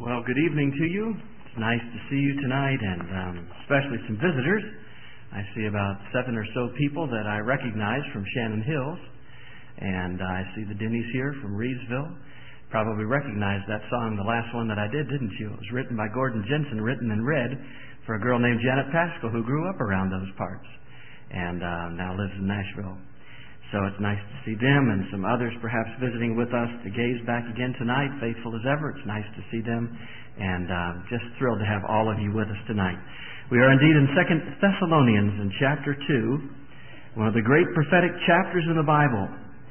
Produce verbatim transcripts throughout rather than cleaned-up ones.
Well, good evening to you. It's nice to see you tonight, and um, especially some visitors. I see about seven or so people that I recognize from Shannon Hills, and I see the Denny's here from Reedsville. Probably recognized that song, the last one that I did, didn't you? It was written by Gordon Jensen, written in red for a girl named Janet Pascal who grew up around those parts and uh, now lives in Nashville. So it's nice to see them and some others perhaps visiting with us to gaze back again tonight, faithful as ever. It's nice to see them, and uh, just thrilled to have all of you with us tonight. We are indeed in Second Thessalonians in chapter two, one of the great prophetic chapters in the Bible.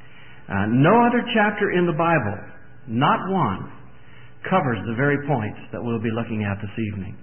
Uh, no other chapter in the Bible, not one, covers the very points that we'll be looking at this evening.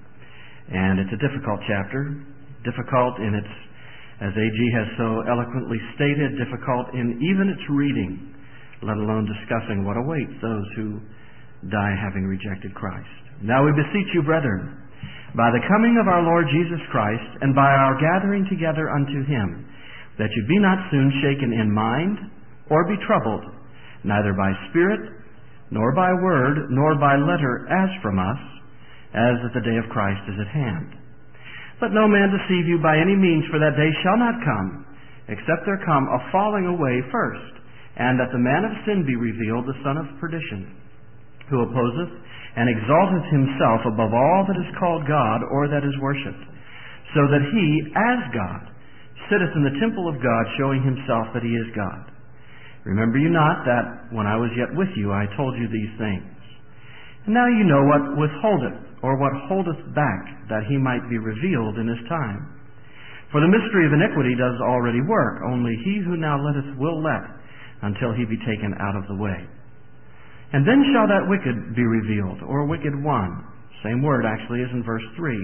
And it's a difficult chapter, difficult in its, as A G has so eloquently stated, difficult in even its reading, let alone discussing what awaits those who die having rejected Christ. Now we beseech you, brethren, by the coming of our Lord Jesus Christ, and by our gathering together unto Him, that you be not soon shaken in mind, or be troubled, neither by spirit, nor by word, nor by letter as from us, as that the day of Christ is at hand. Let no man deceive you by any means, for that day shall not come, except there come a falling away first, and that the man of sin be revealed, the son of perdition, who opposeth and exalteth himself above all that is called God or that is worshipped, so that he, as God, sitteth in the temple of God, showing himself that he is God. Remember you not that, when I was yet with you, I told you these things. And now you know what withholdeth, or what holdeth back, that he might be revealed in his time. For the mystery of iniquity does already work, only he who now letteth will let, until he be taken out of the way. And then shall that wicked be revealed, or wicked one, same word actually as in verse three,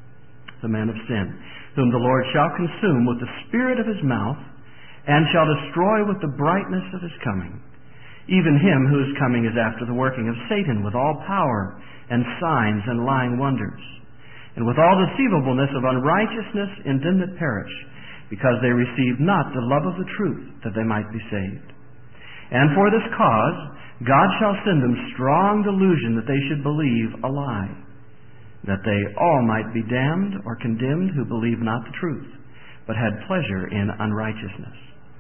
the man of sin, whom the Lord shall consume with the spirit of his mouth, and shall destroy with the brightness of his coming. Even him whose coming is after the working of Satan with all power and signs and lying wonders, and with all deceivableness of unrighteousness in them that perish, because they received not the love of the truth, that they might be saved. And for this cause God shall send them strong delusion, that they should believe a lie, that they all might be damned or condemned who believe not the truth, but had pleasure in unrighteousness.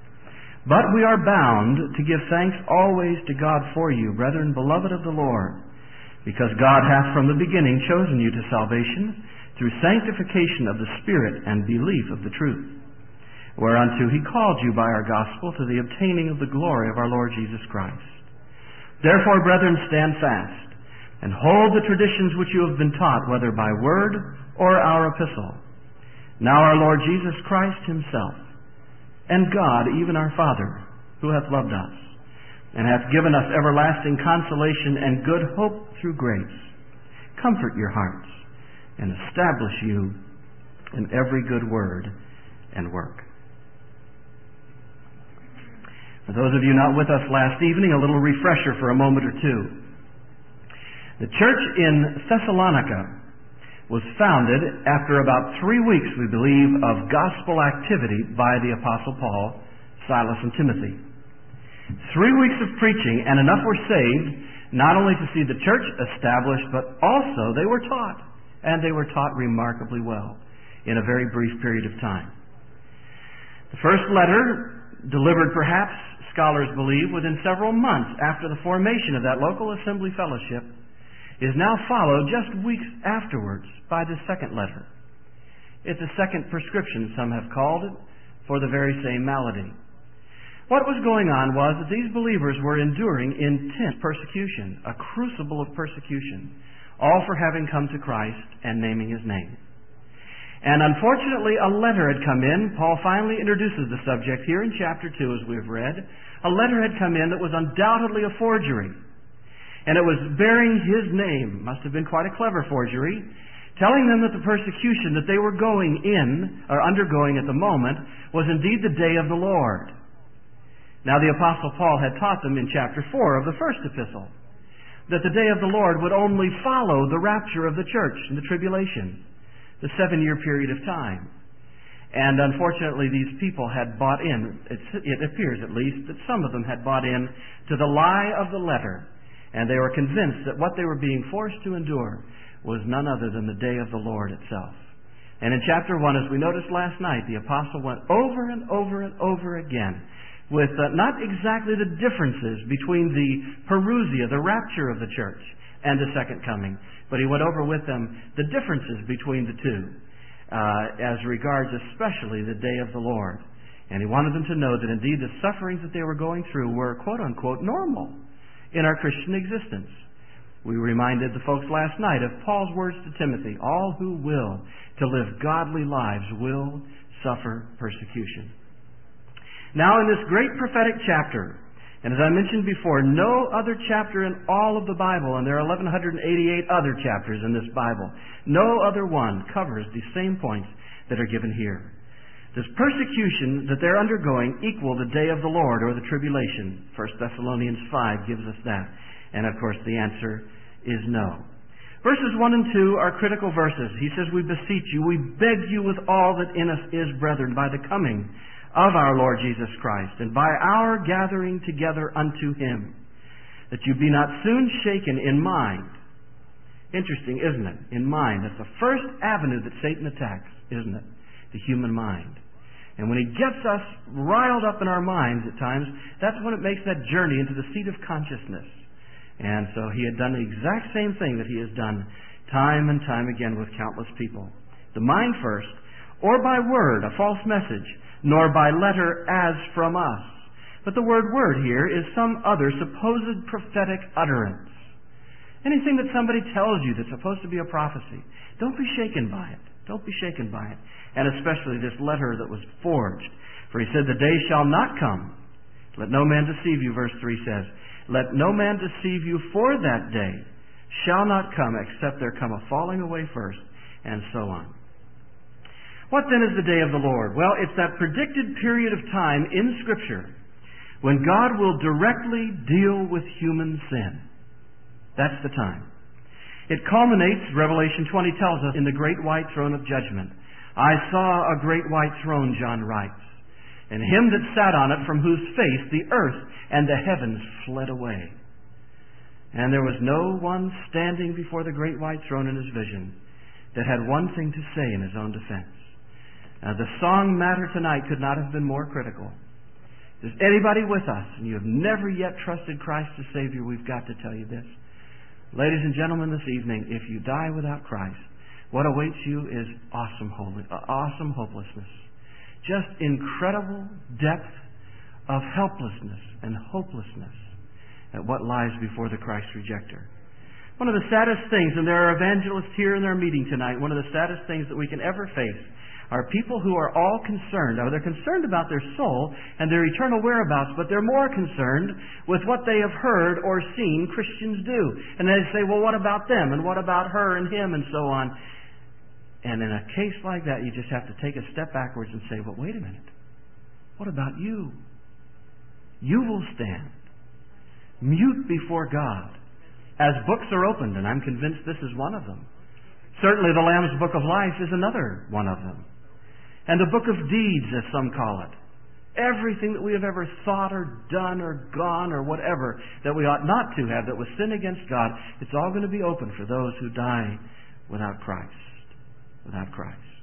But we are bound to give thanks always to God for you, brethren, beloved of the Lord, because God hath from the beginning chosen you to salvation through sanctification of the Spirit and belief of the truth, whereunto He called you by our gospel to the obtaining of the glory of our Lord Jesus Christ. Therefore, brethren, stand fast, and hold the traditions which you have been taught, whether by word or our epistle. Now our Lord Jesus Christ Himself, and God, even our Father, who hath loved us, and hath given us everlasting consolation and good hope through grace, comfort your hearts, and establish you in every good word and work. For those of you not with us last evening, a little refresher for a moment or two. The church in Thessalonica was founded after about three weeks, we believe, of gospel activity by the Apostle Paul, Silas, and Timothy. Three weeks of preaching, and enough were saved, not only to see the church established, but also they were taught, and they were taught remarkably well in a very brief period of time. The first letter, delivered perhaps, scholars believe, within several months after the formation of that local assembly fellowship, is now followed just weeks afterwards by the second letter. It's a second prescription, some have called it, for the very same malady. What was going on was that these believers were enduring intense persecution, a crucible of persecution, all for having come to Christ and naming His name. And unfortunately, a letter had come in. Paul finally introduces the subject here in chapter two, as we have read. A letter had come in that was undoubtedly a forgery. And it was bearing his name, must have been quite a clever forgery, telling them that the persecution that they were going in, or undergoing at the moment, was indeed the day of the Lord. Now the Apostle Paul had taught them in chapter four of the first epistle that the day of the Lord would only follow the rapture of the church in the tribulation, the seven-year period of time. And unfortunately, these people had bought in, it appears at least, that some of them had bought in to the lie of the letter, And they were convinced that what they were being forced to endure was none other than the day of the Lord itself. And in chapter one, as we noticed last night, the apostle went over and over and over again with uh, not exactly the differences between the parousia, the rapture of the church, and the second coming, but he went over with them the differences between the two, uh, as regards especially the day of the Lord. And he wanted them to know that indeed the sufferings that they were going through were quote-unquote normal in our Christian existence. We reminded the folks last night of Paul's words to Timothy, all who will to live godly lives will suffer persecution. Now in this great prophetic chapter, and as I mentioned before, no other chapter in all of the Bible, and there are eleven eighty-eight other chapters in this Bible, no other one covers the same points that are given here. Does persecution that they're undergoing equal the day of the Lord or the tribulation? First Thessalonians five gives us that. And of course the answer is no. Verses one and two are critical verses. He says, we beseech you, we beg you with all that in us is, brethren, by the coming of our Lord Jesus Christ, and by our gathering together unto Him, that you be not soon shaken in mind. Interesting, isn't it? In mind. That's the first avenue that Satan attacks, isn't it? The human mind. And when he gets us riled up in our minds at times, that's when it makes that journey into the seat of consciousness. And so he had done the exact same thing that he has done time and time again with countless people. The mind first, or by word, a false message, nor by letter as from us. But the word word here is some other supposed prophetic utterance. Anything that somebody tells you that's supposed to be a prophecy, don't be shaken by it. Don't be shaken by it. And especially this letter that was forged. For he said, the day shall not come. Let no man deceive you, verse three says. Let no man deceive you, for that day shall not come except there come a falling away first, and so on. What then is the day of the Lord? Well, it's that predicted period of time in Scripture when God will directly deal with human sin. That's the time. It culminates, Revelation twenty tells us, in the great white throne of judgment. I saw a great white throne, John writes, and him that sat on it, from whose face the earth and the heavens fled away. And there was no one standing before the great white throne in his vision that had one thing to say in his own defense. Now, the song matter tonight could not have been more critical. If there's anybody with us and you have never yet trusted Christ as Savior, we've got to tell you this. Ladies and gentlemen, this evening, if you die without Christ, what awaits you is awesome, holy, uh, awesome hopelessness. Just incredible depth of helplessness and hopelessness at what lies before the Christ rejecter. One of the saddest things, and there are evangelists here in our meeting tonight, one of the saddest things that we can ever face are people who are all concerned. Now, they're concerned about their soul and their eternal whereabouts, but they're more concerned with what they have heard or seen Christians do. And they say, well, what about them? And what about her and him? And so on. And in a case like that, you just have to take a step backwards and say, well, wait a minute. What about you? You will stand mute before God as books are opened, and I'm convinced this is one of them. Certainly the Lamb's Book of Life is another one of them. And the Book of Deeds, as some call it. Everything that we have ever thought or done or gone or whatever that we ought not to have, that was sin against God, it's all going to be open for those who die without Christ. Without Christ.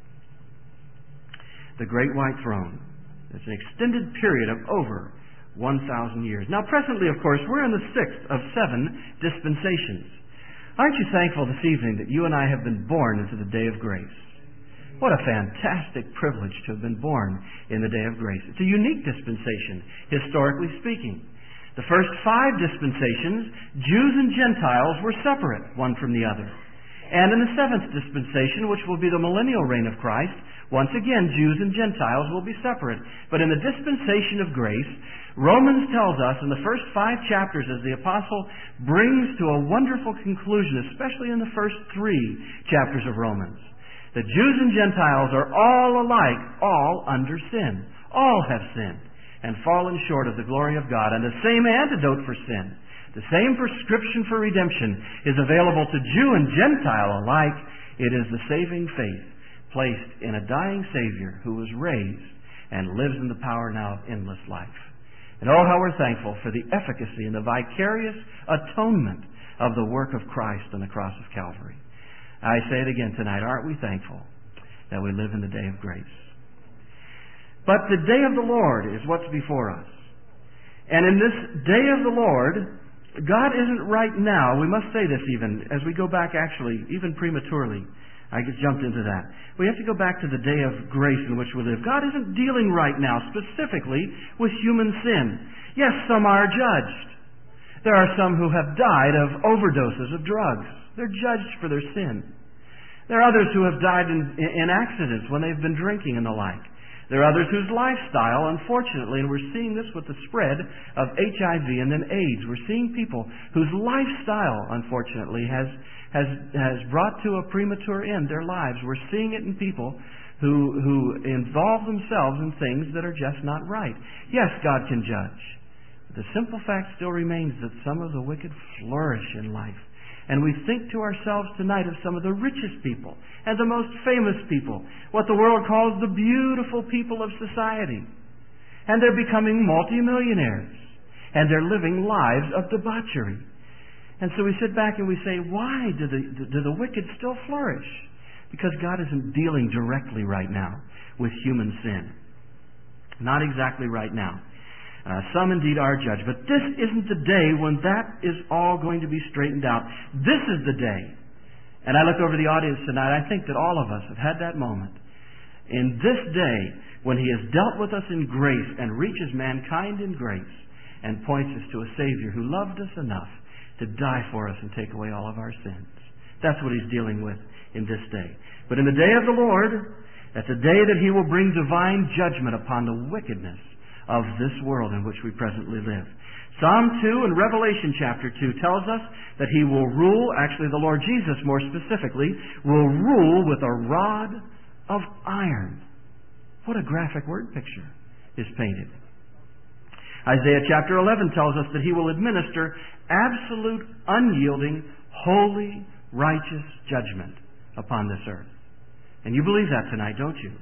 The Great White Throne. It's an extended period of over one thousand years. Now, presently, of course, we're in the sixth of seven dispensations. Aren't you thankful this evening that you and I have been born into the day of grace? What a fantastic privilege to have been born in the day of grace. It's a unique dispensation, historically speaking. The first five dispensations, Jews and Gentiles were separate, one from the other. And in the seventh dispensation, which will be the millennial reign of Christ, once again, Jews and Gentiles will be separate. But in the dispensation of grace, Romans tells us in the first five chapters, as the apostle brings to a wonderful conclusion, especially in the first three chapters of Romans, that Jews and Gentiles are all alike, all under sin. All have sinned and fallen short of the glory of God. And the same antidote for sin, the same prescription for redemption is available to Jew and Gentile alike. It is the saving faith placed in a dying Savior who was raised and lives in the power now of endless life. And oh, how we're thankful for the efficacy and the vicarious atonement of the work of Christ on the cross of Calvary. I say it again tonight, aren't we thankful that we live in the day of grace? But the day of the Lord is what's before us. And in this day of the Lord, God isn't right now, we must say this even, as we go back actually, even prematurely. I just jumped into that. We have to go back to the day of grace in which we live. God isn't dealing right now specifically with human sin. Yes, some are judged. There are some who have died of overdoses of drugs. They're judged for their sin. There are others who have died in, in accidents when they've been drinking and the like. There are others whose lifestyle, unfortunately, and we're seeing this with the spread of H I V and then AIDS, we're seeing people whose lifestyle, unfortunately, has has has brought to a premature end their lives. We're seeing it in people who who involve themselves in things that are just not right. Yes, God can judge. The simple fact still remains that some of the wicked flourish in life. And we think to ourselves tonight of some of the richest people and the most famous people, what the world calls the beautiful people of society. And they're becoming multimillionaires. And they're living lives of debauchery. And so we sit back and we say, why do the, do the wicked still flourish? Because God isn't dealing directly right now with human sin. Not exactly right now. Uh, some indeed are judged. But this isn't the day when that is all going to be straightened out. This is the day. And I look over the audience tonight, I think that all of us have had that moment. In this day, when He has dealt with us in grace and reaches mankind in grace and points us to a Savior who loved us enough to die for us and take away all of our sins. That's what He's dealing with in this day. But in the day of the Lord, that's a day that He will bring divine judgment upon the wickedness of this world in which we presently live. Psalm two and Revelation chapter two tells us that He will rule, actually the Lord Jesus more specifically, will rule with a rod of iron. What a graphic word picture is painted. Isaiah chapter eleven tells us that He will administer absolute, unyielding, holy, righteous judgment upon this earth. And you believe that tonight, don't you?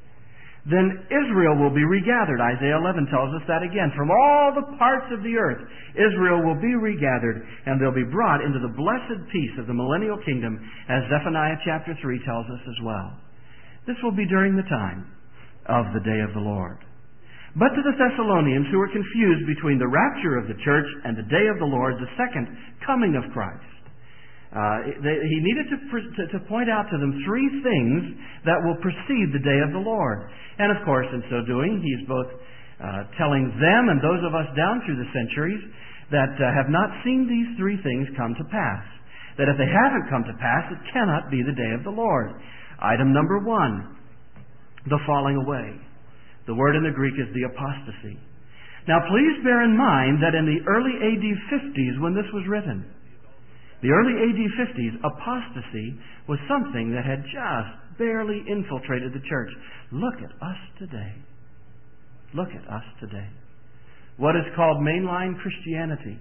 Then Israel will be regathered. Isaiah eleven tells us that again. From all the parts of the earth, Israel will be regathered, and they'll be brought into the blessed peace of the millennial kingdom, as Zephaniah chapter three tells us as well. This will be during the time of the day of the Lord. But to the Thessalonians who were confused between the rapture of the church and the day of the Lord, the second coming of Christ, Uh, they, he needed to, to, to point out to them three things that will precede the day of the Lord. And of course, in so doing, he's both uh, telling them and those of us down through the centuries that uh, have not seen these three things come to pass. That if they haven't come to pass, it cannot be the day of the Lord. Item number one, the falling away. The word in the Greek is the apostasy. Now please bear in mind that in the early A D fifties, when this was written, the early A D fifties, apostasy was something that had just barely infiltrated the church. Look at us today. Look at us today. What is called mainline Christianity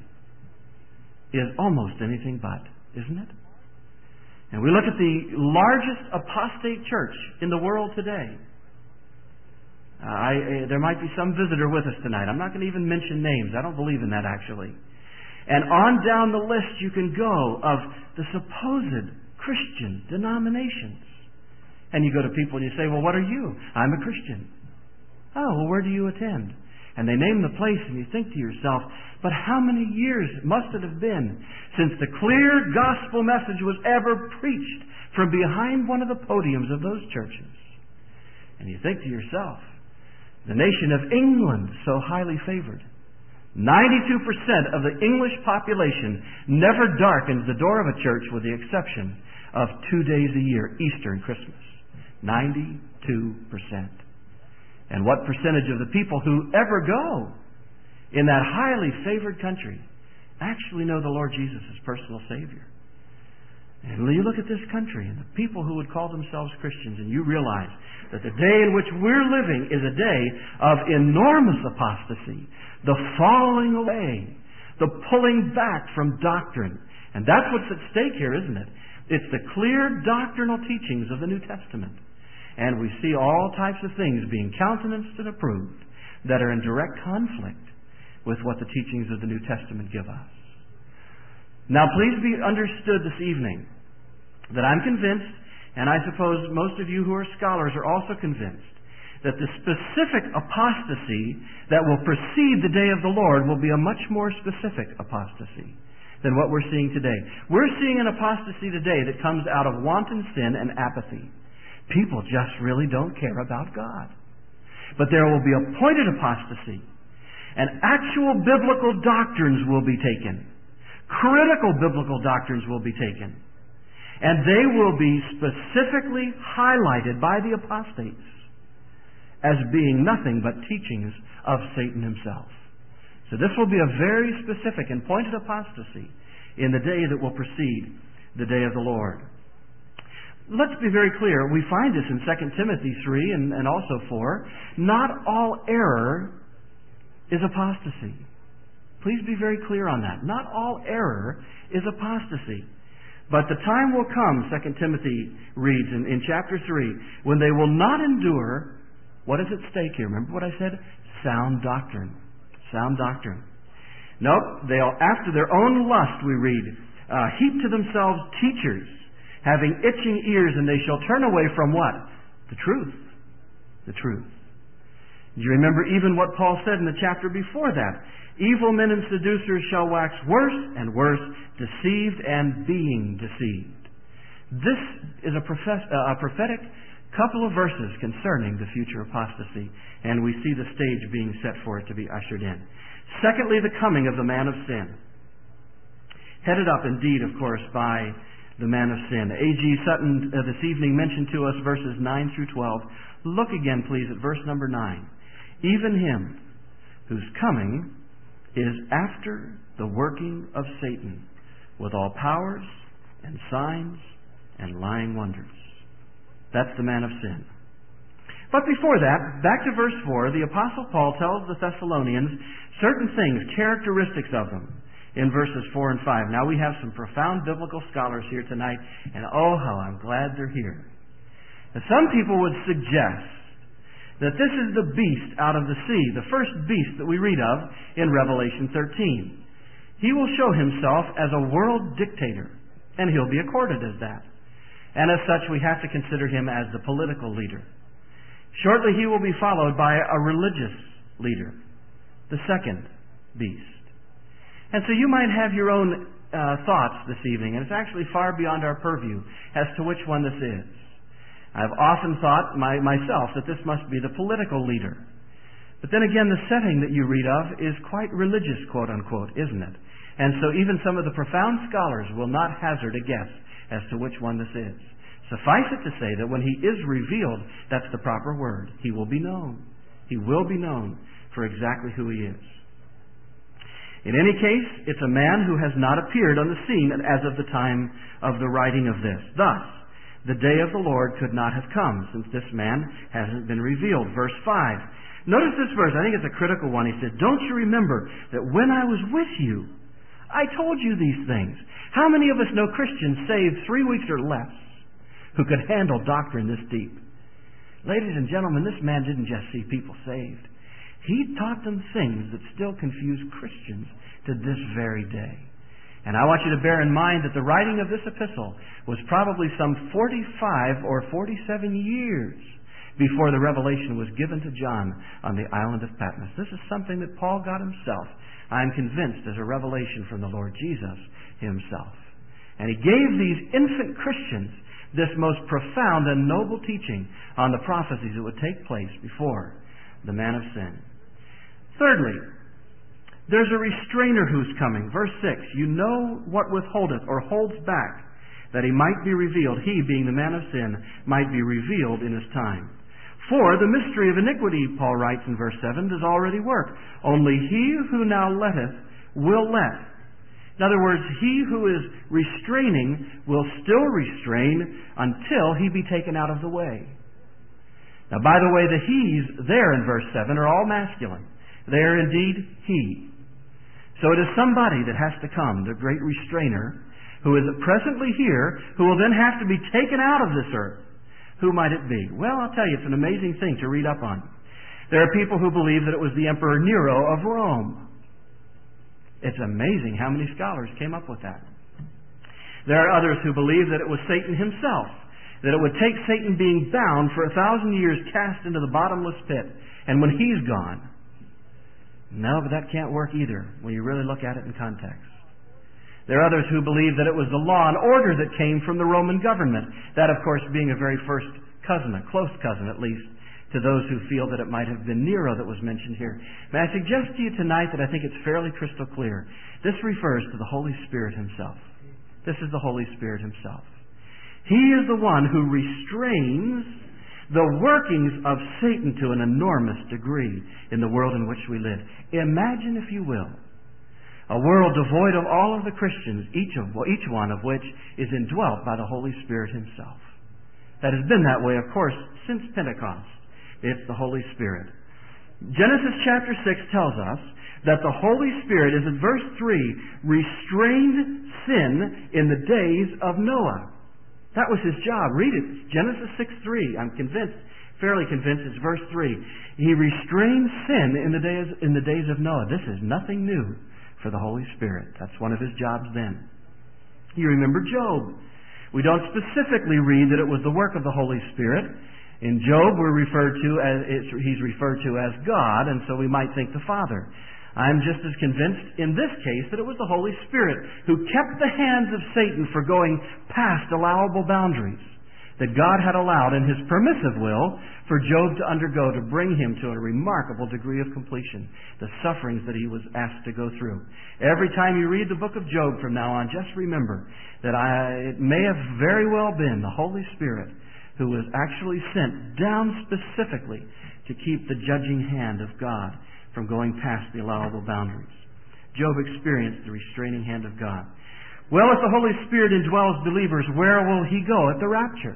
is almost anything but, isn't it? And we look at the largest apostate church in the world today. Uh, I, uh, there might be some visitor with us tonight. I'm not going to even mention names. I don't believe in that, actually. And on down the list you can go of the supposed Christian denominations. And you go to people and you say, well, what are you? I'm a Christian. Oh, well, where do you attend? And they name the place and you think to yourself, but how many years must it have been since the clear gospel message was ever preached from behind one of the podiums of those churches? And you think to yourself, the nation of England, so highly favored, ninety-two percent of the English population never darkens the door of a church with the exception of two days a year, Easter and Christmas. ninety-two percent. And what percentage of the people who ever go in that highly favored country actually know the Lord Jesus as personal Savior? And you look at this country and the people who would call themselves Christians, and you realize that the day in which we're living is a day of enormous apostasy, the falling away, the pulling back from doctrine. And that's what's at stake here, isn't it? It's the clear doctrinal teachings of the New Testament. And we see all types of things being countenanced and approved that are in direct conflict with what the teachings of the New Testament give us. Now, please be understood this evening that I'm convinced, and I suppose most of you who are scholars are also convinced, that the specific apostasy that will precede the day of the Lord will be a much more specific apostasy than what we're seeing today. We're seeing an apostasy today that comes out of wanton sin and apathy. People just really don't care about God. But there will be a pointed apostasy, and actual biblical doctrines will be taken. Critical biblical doctrines will be taken. And they will be specifically highlighted by the apostates as being nothing but teachings of Satan himself. So this will be a very specific and pointed apostasy in the day that will precede the day of the Lord. Let's be very clear. We find this in Second Timothy three and, and also four. Not all error is apostasy. Please be very clear on that. Not all error is apostasy. But the time will come, Second Timothy reads in, in chapter three, when they will not endure. What is at stake here? Remember what I said? Sound doctrine. Sound doctrine. Nope. They'll, after their own lust, we read, uh, heap to themselves teachers, having itching ears, and they shall turn away from what? The truth. The truth. Do you remember even what Paul said in the chapter before that? Evil men and seducers shall wax worse and worse, deceived and being deceived. This is a, profess, uh, a prophetic couple of verses concerning the future apostasy, and we see the stage being set for it to be ushered in. Secondly, the coming of the man of sin. Headed up indeed, of course, by the man of sin. A G Sutton uh, this evening mentioned to us verses nine through twelve. Look again, please, at verse number nine. Even him whose coming is after the working of Satan, with all powers and signs and lying wonders. That's the man of sin. But before that, back to verse four, the Apostle Paul tells the Thessalonians certain things, characteristics of them, in verses four and five. Now we have some profound biblical scholars here tonight, and oh, how I'm glad they're here. Now, some people would suggest that this is the beast out of the sea, the first beast that we read of in Revelation thirteen. He will show himself as a world dictator, and he'll be accorded as that. And as such, we have to consider him as the political leader. Shortly, he will be followed by a religious leader, the second beast. And so you might have your own uh, thoughts this evening, and it's actually far beyond our purview as to which one this is. I've often thought my, myself that this must be the political leader. But then again, the setting that you read of is quite religious, quote unquote, isn't it? And so even some of the profound scholars will not hazard a guess as to which one this is. Suffice it to say that when he is revealed, that's the proper word. He will be known. He will be known for exactly who he is. In any case, it's a man who has not appeared on the scene as of the time of the writing of this. Thus, the day of the Lord could not have come, since this man hasn't been revealed. Verse five. Notice this verse. I think it's a critical one. He said, "Don't you remember that when I was with you, I told you these things?" How many of us know Christians saved three weeks or less who could handle doctrine this deep? Ladies and gentlemen, this man didn't just see people saved. He taught them things that still confuse Christians to this very day. And I want you to bear in mind that the writing of this epistle was probably some forty-five or forty-seven years before the revelation was given to John on the island of Patmos. This is something that Paul got himself, I'm convinced, as a revelation from the Lord Jesus himself. And he gave these infant Christians this most profound and noble teaching on the prophecies that would take place before the man of sin. Thirdly, there's a restrainer who's coming. Verse six, "You know what withholdeth or holds back, that he might be revealed." He, being the man of sin, might be revealed in his time. "For the mystery of iniquity," Paul writes in verse seven, "does already work. Only he who now letteth will let." In other words, he who is restraining will still restrain until he be taken out of the way. Now, by the way, the he's there in verse seven are all masculine. They are indeed he. So it is somebody that has to come, the great restrainer, who is presently here, who will then have to be taken out of this earth. Who might it be? Well, I'll tell you, it's an amazing thing to read up on. There are people who believe that it was the Emperor Nero of Rome. It's amazing how many scholars came up with that. There are others who believe that it was Satan himself, that it would take Satan being bound for a thousand years cast into the bottomless pit, and when he's gone. No, but that can't work either when you really look at it in context. There are others who believe that it was the law and order that came from the Roman government, that of course being a very first cousin, a close cousin at least, to those who feel that it might have been Nero that was mentioned here. May I suggest to you tonight that I think it's fairly crystal clear. This refers to the Holy Spirit himself. This is the Holy Spirit himself. He is the one who restrains the workings of Satan to an enormous degree in the world in which we live. Imagine, if you will, a world devoid of all of the Christians, each of each one of which is indwelt by the Holy Spirit himself. That has been that way, of course, since Pentecost. It's the Holy Spirit. Genesis chapter six tells us that the Holy Spirit is, in verse three, restrained sin in the days of Noah. That was his job. Read it. Genesis six three. I'm convinced, fairly convinced it's verse three. He restrained sin in the days in the days of Noah. This is nothing new for the Holy Spirit. That's one of his jobs then. You remember Job. We don't specifically read that it was the work of the Holy Spirit. In Job, we're referred to as he's referred to as God, and so we might think the Father. I'm just as convinced in this case that it was the Holy Spirit who kept the hands of Satan for going past allowable boundaries that God had allowed in his permissive will for Job to undergo to bring him to a remarkable degree of completion, the sufferings that he was asked to go through. Every time you read the book of Job from now on, just remember that I, it may have very well been the Holy Spirit who was actually sent down specifically to keep the judging hand of God from going past the allowable boundaries. Job experienced the restraining hand of God. Well, if the Holy Spirit indwells believers, where will he go at the rapture?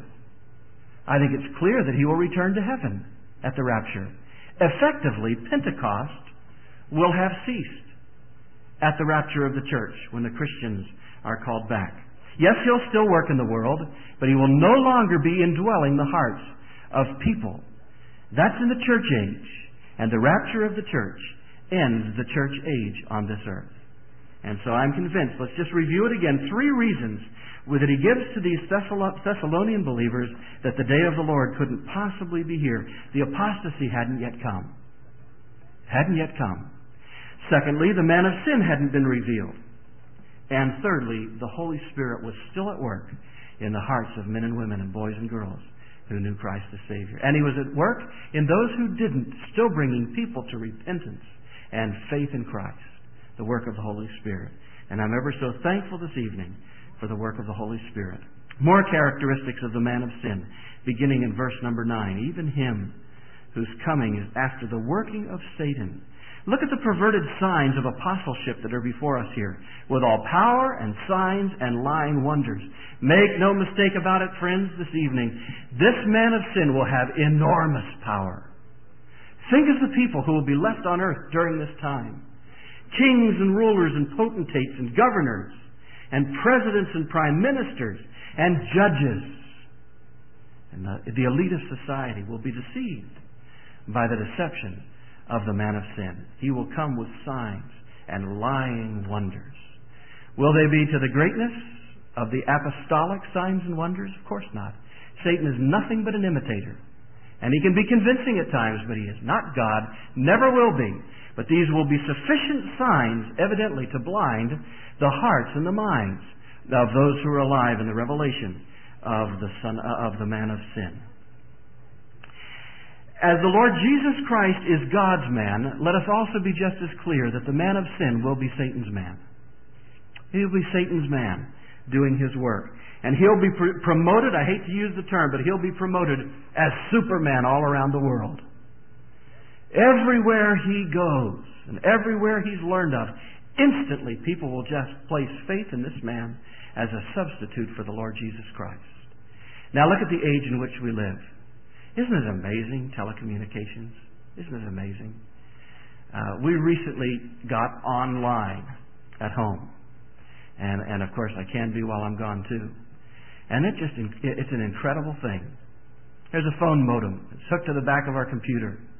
I think it's clear that he will return to heaven at the rapture. Effectively, Pentecost will have ceased at the rapture of the church when the Christians are called back. Yes, he'll still work in the world, but he will no longer be indwelling the hearts of people. That's in the church age. And the rapture of the church ends the church age on this earth. And so I'm convinced, let's just review it again, three reasons that he gives to these Thessalonian believers that the day of the Lord couldn't possibly be here. The apostasy hadn't yet come. Hadn't yet come. Secondly, the man of sin hadn't been revealed. And thirdly, the Holy Spirit was still at work in the hearts of men and women and boys and girls who knew Christ as Savior. And he was at work in those who didn't, still bringing people to repentance and faith in Christ, the work of the Holy Spirit. And I'm ever so thankful this evening for the work of the Holy Spirit. More characteristics of the man of sin, beginning in verse number nine. Even him whose coming is after the working of Satan. Look at the perverted signs of apostleship that are before us here, with all power and signs and lying wonders. Make no mistake about it, friends, this evening. This man of sin will have enormous power. Think of the people who will be left on earth during this time. Kings and rulers and potentates and governors and presidents and prime ministers and judges. And the, the elite of society will be deceived by the deception of the man of sin. He will come with signs and lying wonders. Will they be to the greatness of the apostolic signs and wonders? Of course not. Satan is nothing but an imitator. And he can be convincing at times, but he is not God, never will be. But these will be sufficient signs, evidently, to blind the hearts and the minds of those who are alive in the revelation of the son of the man of sin. As the Lord Jesus Christ is God's man, let us also be just as clear that the man of sin will be Satan's man. He will be Satan's man doing his work. And he'll be pr- promoted, I hate to use the term, but he'll be promoted as Superman all around the world. Everywhere he goes, and everywhere he's learned of, instantly people will just place faith in this man as a substitute for the Lord Jesus Christ. Now look at the age in which we live. Isn't it amazing, telecommunications? Isn't it amazing? Uh, we recently got online at home. And, and of course, I can be while I'm gone too. And it just it's an incredible thing. There's a phone modem. It's hooked to the back of our computer.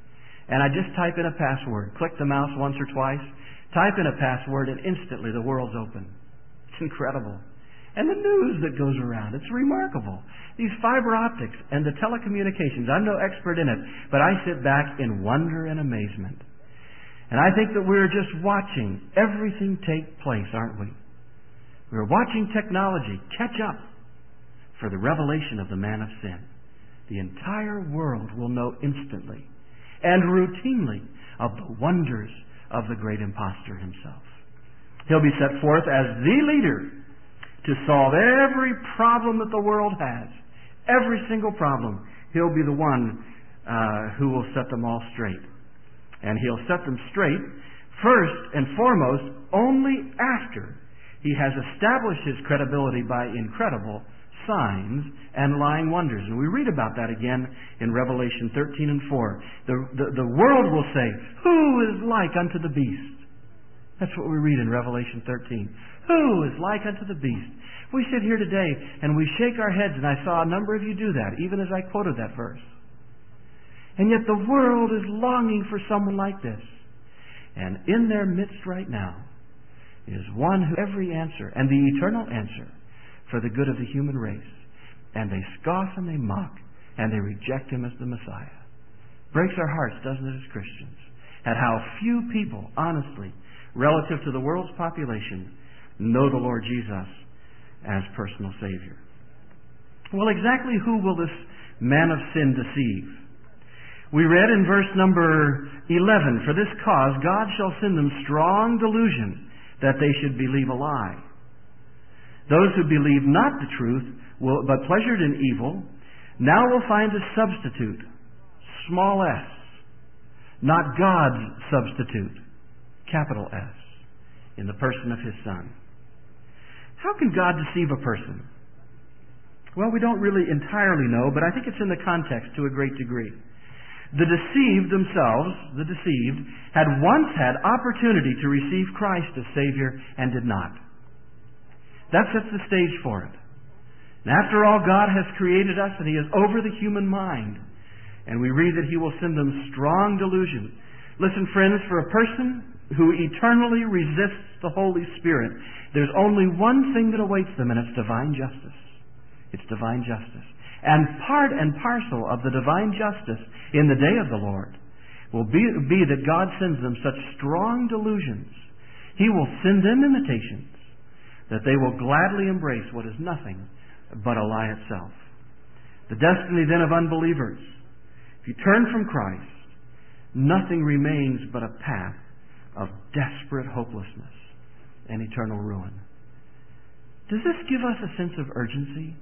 And I just type in a password, click the mouse once or twice, type in a password, and instantly the world's open. It's incredible. And the news that goes around, it's remarkable. These fiber optics and the telecommunications, I'm no expert in it, but I sit back in wonder and amazement. And I think that we're just watching everything take place, aren't we? We're watching technology catch up for the revelation of the man of sin. The entire world will know instantly and routinely of the wonders of the great impostor himself. He'll be set forth as the leader to solve every problem that the world has. Every single problem. He'll be the one uh, who will set them all straight. And He'll set them straight first and foremost only after He has established His credibility by incredible signs and lying wonders. And we read about that again in Revelation thirteen and four. The, the, the world will say, "Who is like unto the beast?" That's what we read in Revelation thirteen. Who is like unto the beast? We sit here today and we shake our heads, and I saw a number of you do that, even as I quoted that verse. And yet the world is longing for someone like this. And in their midst right now is one who every answer, and the eternal answer, for the good of the human race. And they scoff and they mock, and they reject Him as the Messiah. Breaks our hearts, doesn't it, as Christians, at how few people, honestly, relative to the world's population, know the Lord Jesus as personal Savior. Well, exactly who will this man of sin deceive? We read in verse number eleven, "For this cause God shall send them strong delusion, that they should believe a lie. Those who believe not the truth, will, but pleasured in evil, now will find a substitute, small s, not God's substitute, capital S, in the person of His Son." How can God deceive a person? Well, we don't really entirely know, but I think it's in the context to a great degree. The deceived themselves, the deceived, had once had opportunity to receive Christ as Savior and did not. That sets the stage for it. And after all, God has created us and He is over the human mind. And we read that He will send them strong delusion. Listen, friends, for a person who eternally resists the Holy Spirit, there's only one thing that awaits them, and it's divine justice. It's divine justice. And part and parcel of the divine justice in the day of the Lord will be, be that God sends them such strong delusions. He will send them imitations that they will gladly embrace what is nothing but a lie itself. The destiny then of unbelievers, if you turn from Christ, nothing remains but a path of desperate hopelessness and eternal ruin. Does this give us a sense of urgency?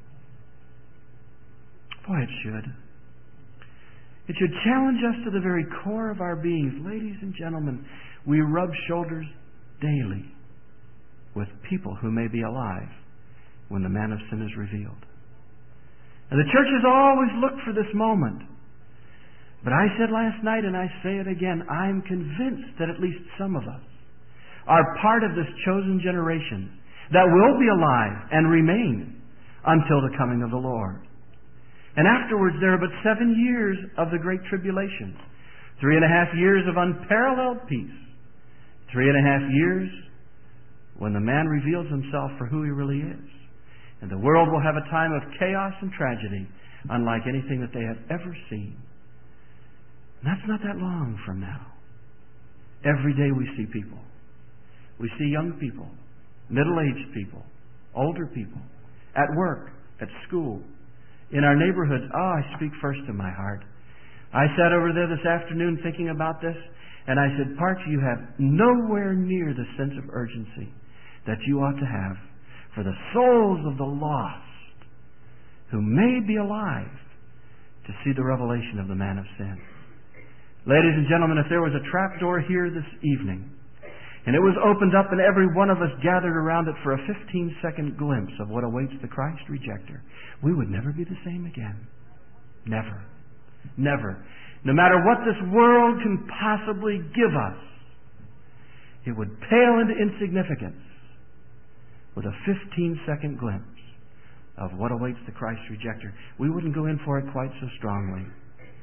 Boy, it should. It should challenge us to the very core of our beings. Ladies and gentlemen, we rub shoulders daily with people who may be alive when the man of sin is revealed. And the church has always looked for this moment. But I said last night, and I say it again, I'm convinced that at least some of us are part of this chosen generation that will be alive and remain until the coming of the Lord. And afterwards, there are but seven years of the Great Tribulation. Three and a half years of unparalleled peace. Three and a half years when the man reveals himself for who he really is. And the world will have a time of chaos and tragedy unlike anything that they have ever seen. And that's not that long from now. Every day we see people. We see young people, middle-aged people, older people, at work, at school, in our neighborhoods. Oh, I speak first to my heart. I sat over there this afternoon thinking about this, and I said, Parks, you have nowhere near the sense of urgency that you ought to have for the souls of the lost who may be alive to see the revelation of the man of sin. Ladies and gentlemen, if there was a trapdoor here this evening, and it was opened up and every one of us gathered around it for a fifteen-second glimpse of what awaits the Christ rejecter, we would never be the same again. Never. Never. No matter what this world can possibly give us, it would pale into insignificance with a fifteen-second glimpse of what awaits the Christ rejecter. We wouldn't go in for it quite so strongly.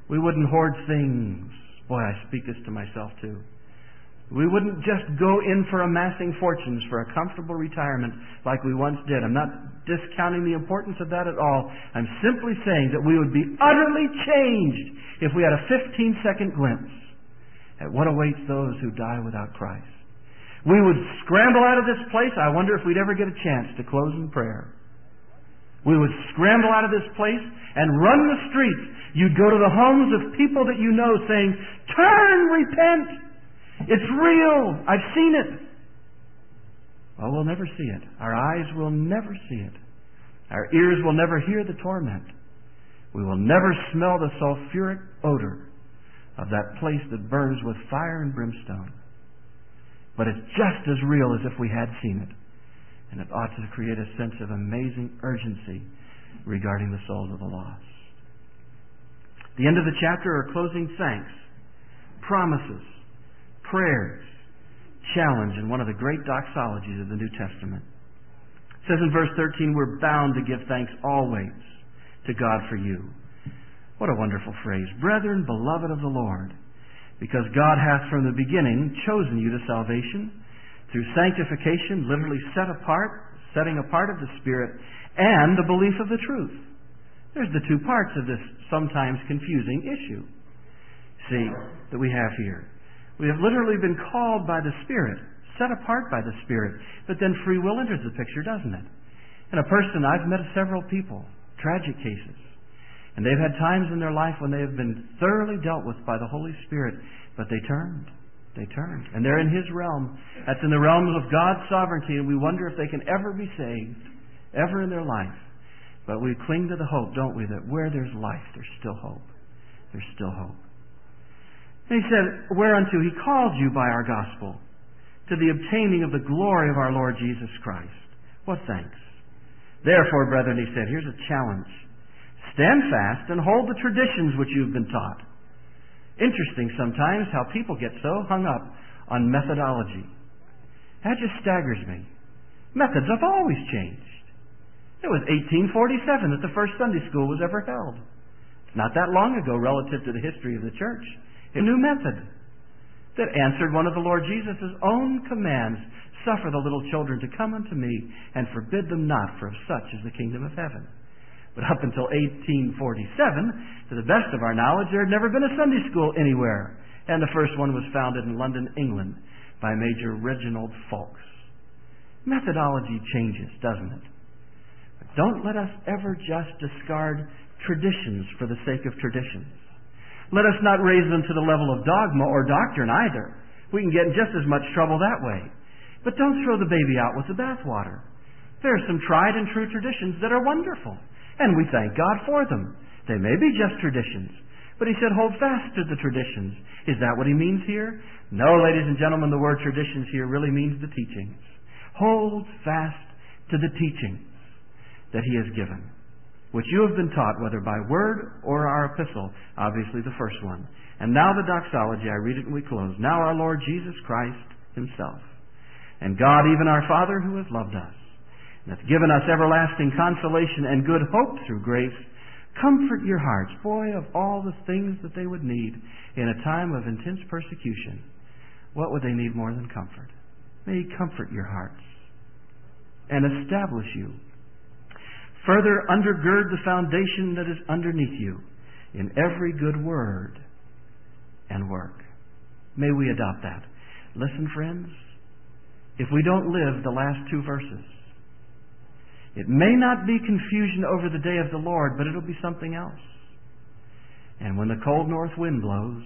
We wouldn't hoard things. Boy, I speak this to myself too. We wouldn't just go in for amassing fortunes for a comfortable retirement like we once did. I'm not discounting the importance of that at all. I'm simply saying that we would be utterly changed if we had a fifteen-second glimpse at what awaits those who die without Christ. We would scramble out of this place. I wonder if we'd ever get a chance to close in prayer. We would scramble out of this place and run the streets. You'd go to the homes of people that you know saying, "Turn, repent! It's real. I've seen it." Well, we'll never see it. Our eyes will never see it. Our ears will never hear the torment. We will never smell the sulfuric odor of that place that burns with fire and brimstone. But it's just as real as if we had seen it. And it ought to create a sense of amazing urgency regarding the souls of the lost. The end of the chapter are closing thanks, promises, prayers, challenge, and one of the great doxologies of the New Testament. It says in verse thirteen, we're bound to give thanks always to God for you. What a wonderful phrase. Brethren, beloved of the Lord, because God hath from the beginning chosen you to salvation through sanctification, literally set apart, setting apart of the Spirit, and the belief of the truth. There's the two parts of this sometimes confusing issue, see, that we have here. We have literally been called by the Spirit, set apart by the Spirit, but then free will enters the picture, doesn't it? And a person, I've met several people, tragic cases, and they've had times in their life when they have been thoroughly dealt with by the Holy Spirit, but they turned. They turned. And they're in His realm. That's in the realm of God's sovereignty, and we wonder if they can ever be saved, ever in their life. But we cling to the hope, don't we, that where there's life, there's still hope. There's still hope. And He said, whereunto He called you by our gospel, to the obtaining of the glory of our Lord Jesus Christ. What thanks. Therefore, brethren, He said, here's a challenge. Stand fast and hold the traditions which you've been taught. Interesting sometimes how people get so hung up on methodology. That just staggers me. Methods have always changed. It was eighteen forty-seven that the first Sunday school was ever held. It's not that long ago relative to the history of the church. A new method that answered one of the Lord Jesus' own commands. Suffer the little children to come unto me and forbid them not, for of such is the kingdom of heaven. But up until eighteen forty-seven, to the best of our knowledge, there had never been a Sunday school anywhere. And the first one was founded in London, England, by Major Reginald Fawkes. Methodology changes, doesn't it? But don't let us ever just discard traditions for the sake of traditions. Let us not raise them to the level of dogma or doctrine either. We can get in just as much trouble that way. But don't throw the baby out with the bathwater. There are some tried and true traditions that are wonderful. And we thank God for them. They may be just traditions. But He said, hold fast to the traditions. Is that what He means here? No, ladies and gentlemen, the word traditions here really means the teachings. Hold fast to the teachings that He has given, which you have been taught, whether by word or our epistle, obviously the first one. And now the doxology, I read it and we close. Now our Lord Jesus Christ Himself, and God, even our Father, who has loved us, and hath given us everlasting consolation and good hope through grace, comfort your hearts. Boy, of all the things that they would need in a time of intense persecution, what would they need more than comfort? May He comfort your hearts and establish you. Further, undergird the foundation that is underneath you in every good word and work. May we adopt that. Listen, friends, if we don't live the last two verses, it may not be confusion over the day of the Lord, but it'll be something else. And when the cold north wind blows,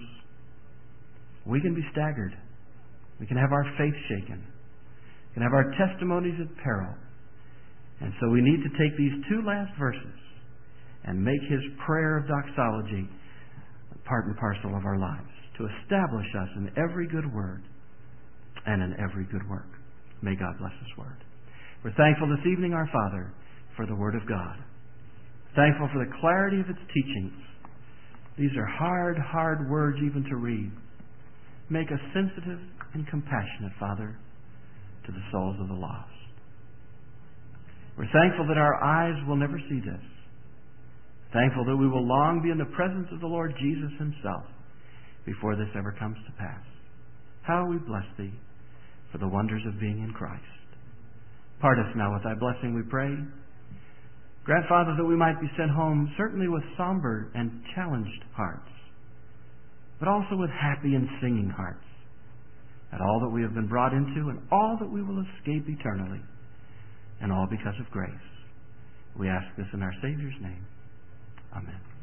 we can be staggered. We can have our faith shaken. We can have our testimonies at peril. And so we need to take these two last verses and make His prayer of doxology part and parcel of our lives, to establish us in every good word and in every good work. May God bless His word. We're thankful this evening, our Father, for the Word of God. Thankful for the clarity of its teachings. These are hard, hard words even to read. Make us sensitive and compassionate, Father, to the souls of the lost. We're thankful that our eyes will never see this. Thankful that we will long be in the presence of the Lord Jesus Himself before this ever comes to pass. How we bless Thee for the wonders of being in Christ. Part us now with Thy blessing, we pray. Grant, Father, that we might be sent home certainly with somber and challenged hearts, but also with happy and singing hearts at all that we have been brought into and all that we will escape eternally, and all because of grace. We ask this in our Savior's name. Amen.